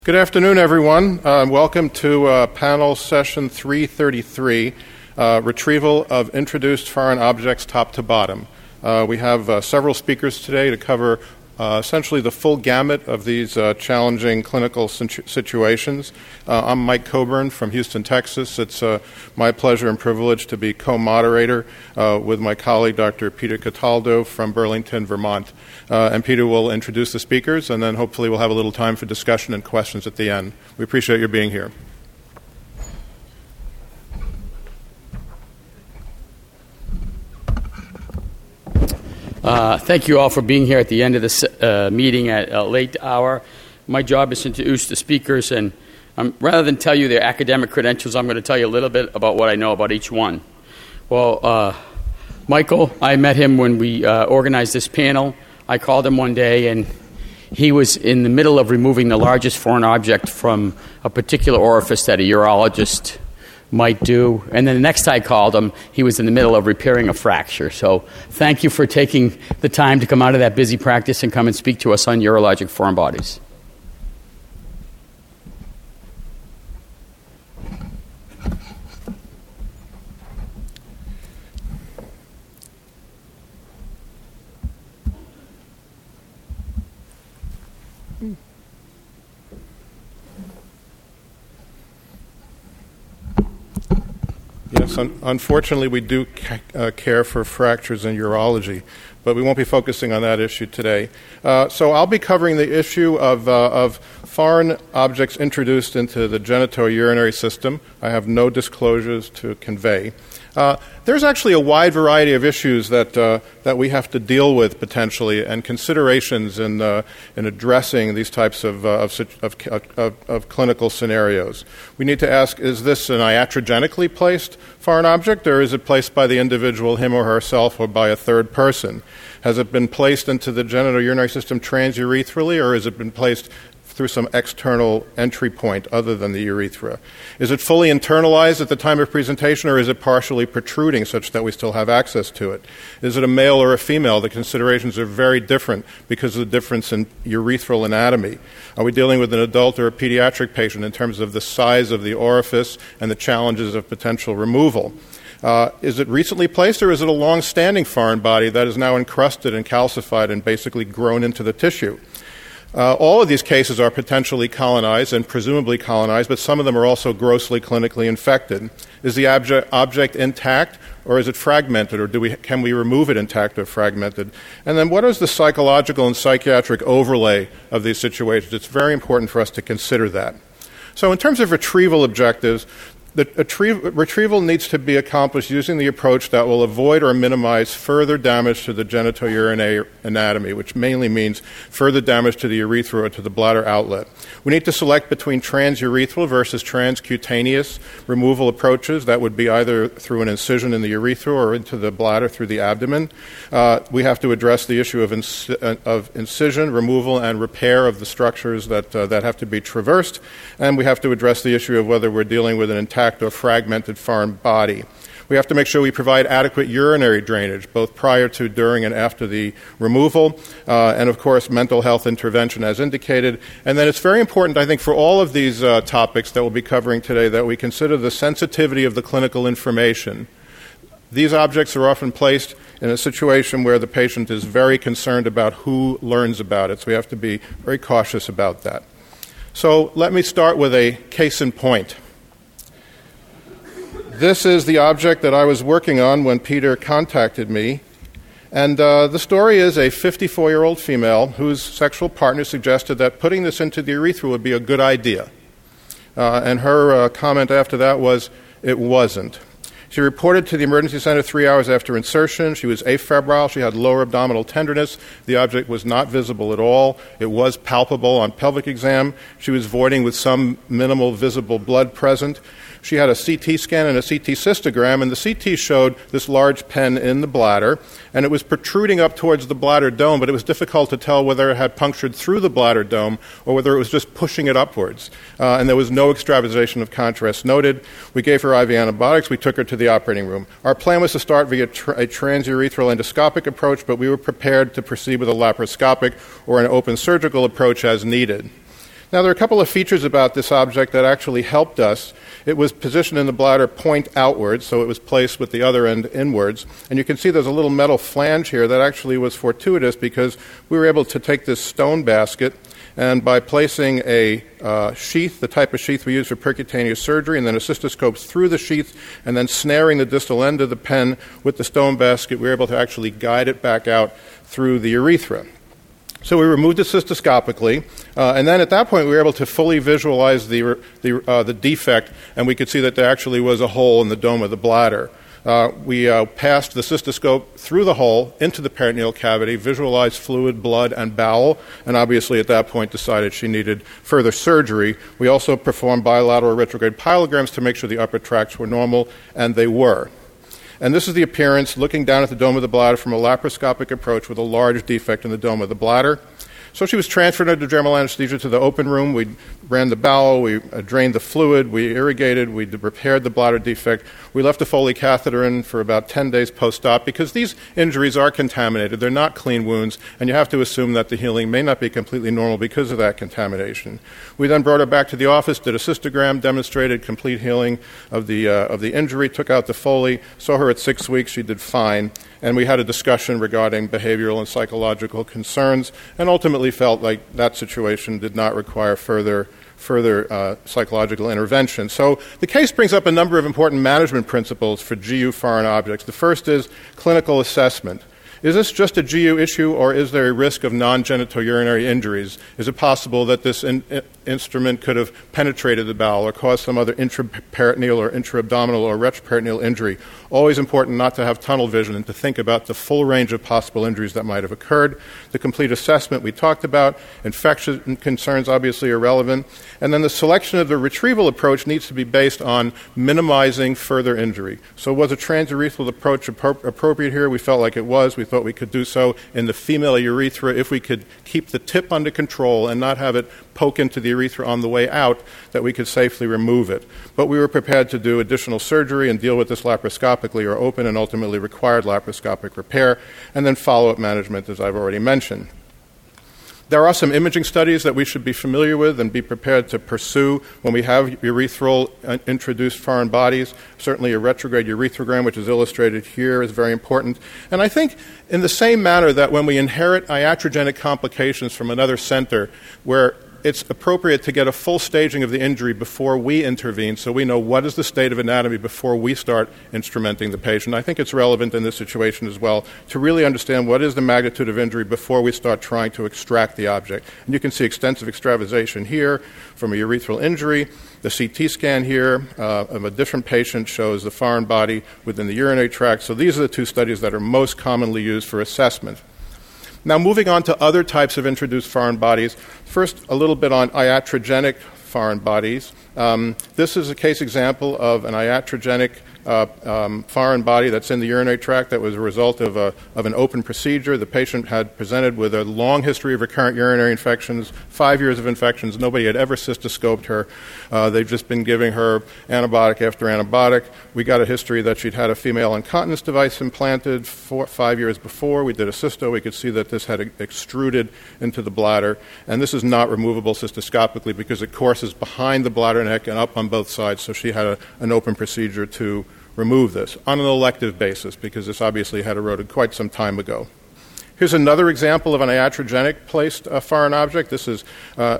Good afternoon, everyone. Welcome to panel session 333, Retrieval of Introduced Foreign Objects Top to Bottom. We have several speakers today to cover essentially the full gamut of these challenging clinical situations. I'm Mike Coburn from Houston, Texas. It's my pleasure and privilege to be co-moderator with my colleague, Dr. Peter Cataldo from Burlington, Vermont. And Peter will introduce the speakers, and then hopefully we'll have a little time for discussion and questions at the end. We appreciate your being here. Thank you all for being here at the end of this meeting at a late hour. My job is to introduce the speakers, and rather than tell you their academic credentials, I'm going to tell you a little bit about what I know about each one. Well, Michael, I met him when we organized this panel. I called him one day, and he was in the middle of removing the largest foreign object from a particular orifice that a urologist might do. And then the next time I called him, he was in the middle of repairing a fracture. So thank you for taking the time to come out of that busy practice and come and speak to us on urologic foreign bodies. Yes, unfortunately, we do care for fractures in urology, but we won't be focusing on that issue today. So I'll be covering the issue of foreign objects introduced into the genitourinary system. I have no disclosures to convey. There's actually a wide variety of issues that we have to deal with potentially, and considerations in addressing these types of clinical scenarios. We need to ask: is this an iatrogenically placed foreign object, or is it placed by the individual, him or herself, or by a third person? Has it been placed into the genitourinary system transurethral, or has it been placed through some external entry point other than the urethra? Is it fully internalized at the time of presentation, or is it partially protruding such that we still have access to it? Is it a male or a female? The considerations are very different because of the difference in urethral anatomy. Are we dealing with an adult or a pediatric patient in terms of the size of the orifice and the challenges of potential removal? Is it recently placed, or is it a long-standing foreign body that is now encrusted and calcified and basically grown into the tissue? All of these cases are potentially colonized and presumably colonized, but some of them are also grossly clinically infected. Is the object intact, or is it fragmented, or can we remove it intact or fragmented? And then what is the psychological and psychiatric overlay of these situations? It's very important for us to consider that. So in terms of retrieval objectives, the retrieval needs to be accomplished using the approach that will avoid or minimize further damage to the genitourinary anatomy, which mainly means further damage to the urethra or to the bladder outlet. We need to select between transurethral versus transcutaneous removal approaches. That would be either through an incision in the urethra or into the bladder through the abdomen. We have to address the issue of incision, removal, and repair of the structures that have to be traversed. And we have to address the issue of whether we're dealing with an intact or fragmented foreign body. We have to make sure we provide adequate urinary drainage, both prior to, during, and after the removal, and of course mental health intervention as indicated. And then it's very important, I think, for all of these topics that we'll be covering today, that we consider the sensitivity of the clinical information. These objects are often placed in a situation where the patient is very concerned about who learns about it, so we have to be very cautious about that. So let me start with a case in point. This is the object that I was working on when Peter contacted me. And the story is a 54-year-old female whose sexual partner suggested that putting this into the urethra would be a good idea. And her comment after that was, it wasn't. She reported to the emergency center 3 hours after insertion. She was afebrile. She had lower abdominal tenderness. The object was not visible at all. It was palpable on pelvic exam. She was voiding with some minimal visible blood present. She had a CT scan and a CT cystogram, and the CT showed this large pen in the bladder, and it was protruding up towards the bladder dome, but it was difficult to tell whether it had punctured through the bladder dome or whether it was just pushing it upwards. And there was no extravasation of contrast noted. We gave her IV antibiotics. We took her to the operating room. Our plan was to start via a transurethral endoscopic approach, but we were prepared to proceed with a laparoscopic or an open surgical approach as needed. Now, there are a couple of features about this object that actually helped us. It was positioned in the bladder point outwards, so it was placed with the other end inwards. And you can see there's a little metal flange here that actually was fortuitous because we were able to take this stone basket and by placing a sheath, the type of sheath we use for percutaneous surgery, and then a cystoscope through the sheath, and then snaring the distal end of the pen with the stone basket, we were able to actually guide it back out through the urethra. So we removed it cystoscopically, and then at that point we were able to fully visualize the defect, and we could see that there actually was a hole in the dome of the bladder. We passed the cystoscope through the hole into the peritoneal cavity, visualized fluid, blood, and bowel, and obviously at that point decided she needed further surgery. We also performed bilateral retrograde pyelograms to make sure the upper tracts were normal, and they were. And this is the appearance looking down at the dome of the bladder from a laparoscopic approach with a large defect in the dome of the bladder. So she was transferred under general anesthesia to the open room. We ran the bowel, we drained the fluid, we irrigated, we repaired the bladder defect. We left a Foley catheter in for about 10 days post-op because these injuries are contaminated. They're not clean wounds, and you have to assume that the healing may not be completely normal because of that contamination. We then brought her back to the office, did a cystogram, demonstrated complete healing of the injury, took out the Foley, saw her at 6 weeks, she did fine, and we had a discussion regarding behavioral and psychological concerns, and ultimately felt like that situation did not require further psychological intervention. So the case brings up a number of important management principles for GU foreign objects. The first is clinical assessment. Is this just a GU issue, or is there a risk of non-genitourinary injuries? Is it possible that this instrument could have penetrated the bowel or caused some other intraperitoneal or intra-abdominal or retroperitoneal injury? Always important not to have tunnel vision and to think about the full range of possible injuries that might have occurred. The complete assessment we talked about. Infection concerns obviously are relevant. And then the selection of the retrieval approach needs to be based on minimizing further injury. So was a transurethral approach appropriate here? We felt like it was. We thought we could do so in the female urethra if we could keep the tip under control and not have it poke into the urethra on the way out, that we could safely remove it. But we were prepared to do additional surgery and deal with this laparoscopically or open, and ultimately required laparoscopic repair, and then follow-up management, as I've already mentioned. There are some imaging studies that we should be familiar with and be prepared to pursue when we have urethral introduced foreign bodies. Certainly a retrograde urethrogram, which is illustrated here, is very important. And I think in the same manner that when we inherit iatrogenic complications from another center, where it's appropriate to get a full staging of the injury before we intervene so we know what is the state of anatomy before we start instrumenting the patient. I think it's relevant in this situation as well to really understand what is the magnitude of injury before we start trying to extract the object. And you can see extensive extravasation here from a urethral injury. The CT scan here of a different patient shows the foreign body within the urinary tract. So these are the two studies that are most commonly used for assessment. Now, moving on to other types of introduced foreign bodies, first a little bit on iatrogenic foreign bodies. This is a case example of an iatrogenic foreign body that's in the urinary tract that was a result of an open procedure. The patient had presented with a long history of recurrent urinary infections, 5 years of infections. Nobody had ever cystoscoped her. They've just been giving her antibiotic after antibiotic. We got a history that she'd had a female incontinence device implanted 5 years before. We did a cysto. We could see that this had extruded into the bladder. And this is not removable cystoscopically because it courses behind the bladder neck and up on both sides. So she had an open procedure to remove this on an elective basis because this obviously had eroded quite some time ago. Here's another example of an iatrogenic placed foreign object. This is an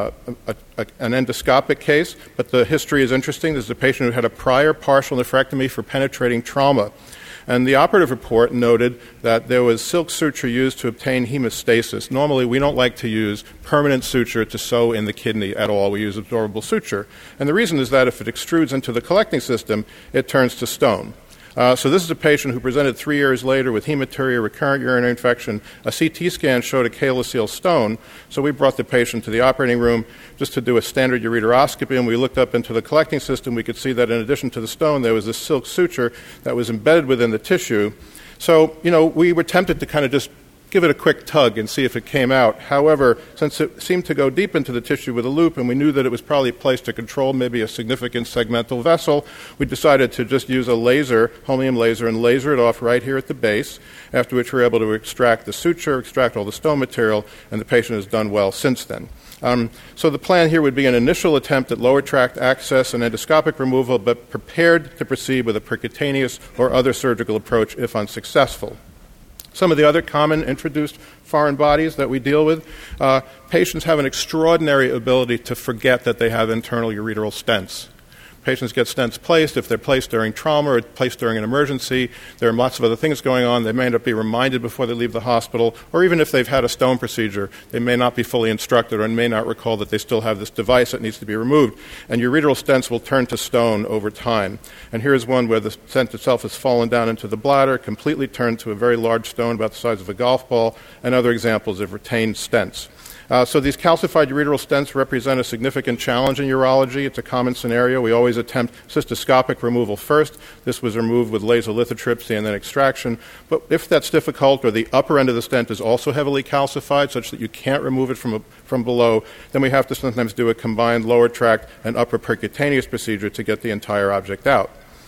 endoscopic case, but the history is interesting. This is a patient who had a prior partial nephrectomy for penetrating trauma. And the operative report noted that there was silk suture used to obtain hemostasis. Normally, we don't like to use permanent suture to sew in the kidney at all. We use absorbable suture. And the reason is that if it extrudes into the collecting system, it turns to stone. So this is a patient who presented 3 years later with hematuria, recurrent urinary infection. A CT scan showed a calyceal stone, so we brought the patient to the operating room just to do a standard ureteroscopy, and we looked up into the collecting system. We could see that in addition to the stone, there was this silk suture that was embedded within the tissue. So, we were tempted to kind of just give it a quick tug and see if it came out. However, since it seemed to go deep into the tissue with a loop and we knew that it was probably placed to control maybe a significant segmental vessel, we decided to just use a laser, holmium laser, and laser it off right here at the base, after which we were able to extract the suture, extract all the stone material, and the patient has done well since then. So the plan here would be an initial attempt at lower tract access and endoscopic removal, but prepared to proceed with a percutaneous or other surgical approach if unsuccessful. Some of the other common introduced foreign bodies that we deal with, patients have an extraordinary ability to forget that they have internal ureteral stents. Patients get stents placed. If they're placed during trauma or placed during an emergency, there are lots of other things going on. They may end up being reminded before they leave the hospital, or even if they've had a stone procedure, they may not be fully instructed or may not recall that they still have this device that needs to be removed. And ureteral stents will turn to stone over time. And here's one where the stent itself has fallen down into the bladder, completely turned to a very large stone about the size of a golf ball, and other examples of retained stents. So these calcified ureteral stents represent a significant challenge in urology. It's a common scenario. We always attempt cystoscopic removal first. This was removed with laser lithotripsy and then extraction. But if that's difficult or the upper end of the stent is also heavily calcified such that you can't remove it from below, then we have to sometimes do a combined lower tract and upper percutaneous procedure to get the entire object out.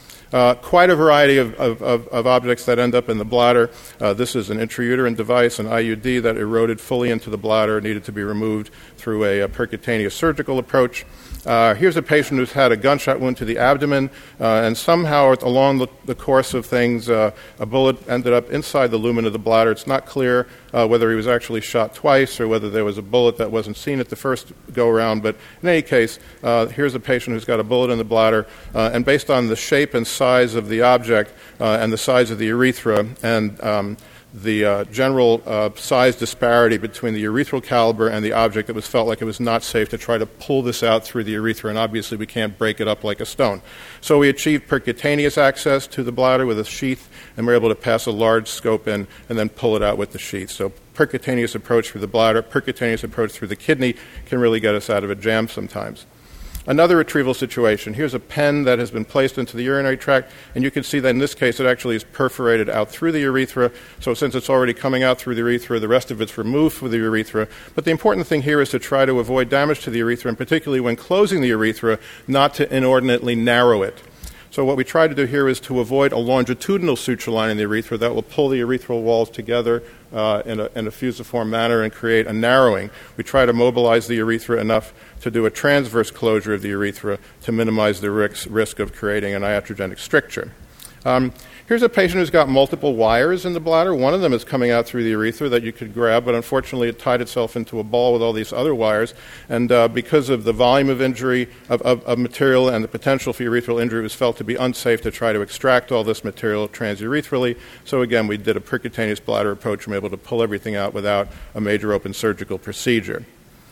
Quite a variety of objects that end up in the bladder. This is an intrauterine device, an IUD, that eroded fully into the bladder, needed to be removed through a percutaneous surgical approach. Here's a patient who's had a gunshot wound to the abdomen, and somehow along the course of things, a bullet ended up inside the lumen of the bladder. It's not clear whether he was actually shot twice or whether there was a bullet that wasn't seen at the first go-around. But in any case, here's a patient who's got a bullet in the bladder, and based on the shape and size of the object and the size of the urethra and the general size disparity between the urethral caliber and the object, it was felt like it was not safe to try to pull this out through the urethra, and obviously we can't break it up like a stone. So we achieved percutaneous access to the bladder with a sheath, and we're able to pass a large scope in and then pull it out with the sheath. So percutaneous approach through the bladder, percutaneous approach through the kidney can really get us out of a jam sometimes. Another retrieval situation. Here's a pen that has been placed into the urinary tract, and you can see that in this case it actually is perforated out through the urethra. So since it's already coming out through the urethra, the rest of it's removed from the urethra. But the important thing here is to try to avoid damage to the urethra, and particularly when closing the urethra, not to inordinately narrow it. So what we try to do here is to avoid a longitudinal suture line in the urethra that will pull the urethral walls together in a fusiform manner and create a narrowing. We try to mobilize the urethra enough to do a transverse closure of the urethra to minimize the risk of creating an iatrogenic stricture. Here's a patient who's got multiple wires in the bladder. One of them is coming out through the urethra that you could grab, but unfortunately it tied itself into a ball with all these other wires. And because of the volume of injury of material and the potential for urethral injury, it was felt to be unsafe to try to extract all this material transurethral. So again, we did a percutaneous bladder approach and were able to pull everything out without a major open surgical procedure.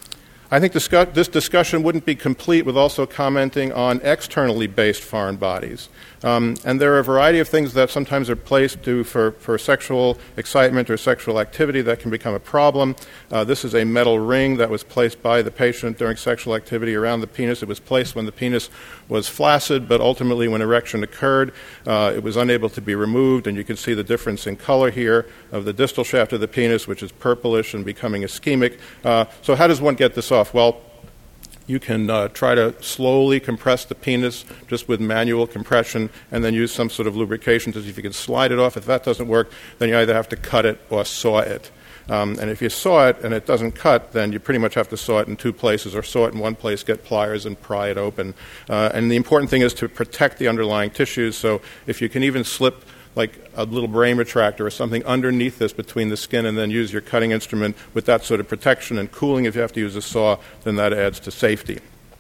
I think this discussion wouldn't be complete with also commenting on externally based foreign bodies. And there are a variety of things that sometimes are placed for sexual excitement or sexual activity that can become a problem. This is a metal ring that was placed by the patient during sexual activity around the penis. It was placed when the penis was flaccid, but ultimately when erection occurred, it was unable to be removed, and you can see the difference in color here of the distal shaft of the penis, which is purplish and becoming ischemic. So how does one get this off? Well, you can try to slowly compress the penis just with manual compression and then use some sort of lubrication to see if you can slide it off. If that doesn't work, then you either have to cut it or saw it. And if you saw it and it doesn't cut, then you pretty much have to saw it in two places, or saw it in one place, get pliers, and pry it open. And the important thing is to protect the underlying tissues. So if you can even slip like a little brain retractor or something underneath this between the skin and then use your cutting instrument with that sort of protection and cooling if you have to use a saw, then that adds to safety.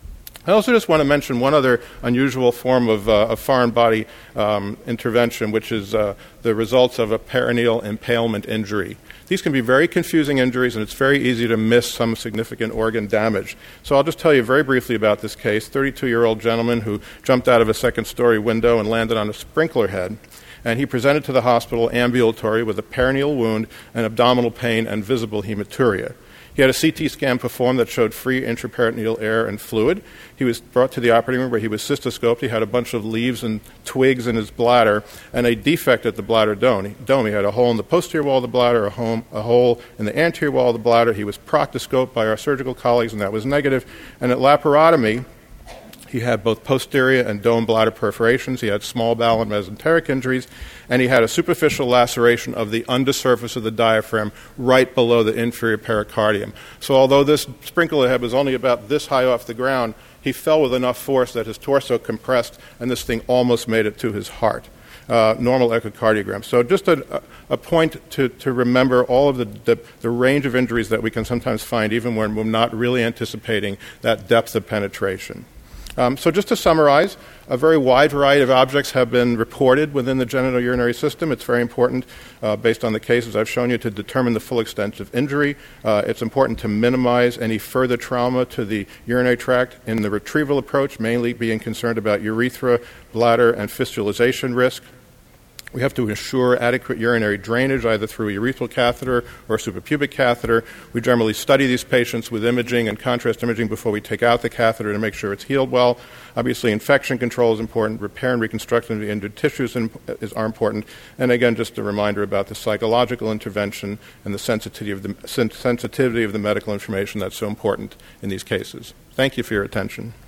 I also just want to mention one other unusual form of foreign body intervention, which is the results of a perineal impalement injury. These can be very confusing injuries, and it's very easy to miss some significant organ damage. So I'll just tell you very briefly about this case. 32-year-old gentleman who jumped out of a second-story window and landed on a sprinkler head. And he presented to the hospital ambulatory with a perineal wound and abdominal pain and visible hematuria. He had a CT scan performed that showed free intraperitoneal air and fluid. He was brought to the operating room where he was cystoscoped. He had a bunch of leaves and twigs in his bladder and a defect at the bladder dome. He had a hole in the posterior wall of the bladder, a hole in the anterior wall of the bladder. He was proctoscoped by our surgical colleagues, and that was negative. And at laparotomy, he had both posterior and dome bladder perforations. He had small bowel and mesenteric injuries, and he had a superficial laceration of the undersurface of the diaphragm right below the inferior pericardium. So although this sprinkler head was only about this high off the ground, he fell with enough force that his torso compressed, and this thing almost made it to his heart. Normal echocardiogram. So just a point to remember all of the range of injuries that we can sometimes find even when we're not really anticipating that depth of penetration. So just to summarize, a very wide variety of objects have been reported within the genitourinary system. It's very important, based on the cases I've shown you, to determine the full extent of injury. It's important to minimize any further trauma to the urinary tract in the retrieval approach, mainly being concerned about urethra, bladder, and fistulization risk. We have to ensure adequate urinary drainage, either through a urethral catheter or a suprapubic catheter. We generally study these patients with imaging and contrast imaging before we take out the catheter to make sure it's healed well. Obviously, infection control is important. Repair and reconstruction of the injured tissues are important. And again, just a reminder about the psychological intervention and the sensitivity of the medical information that's so important in these cases. Thank you for your attention.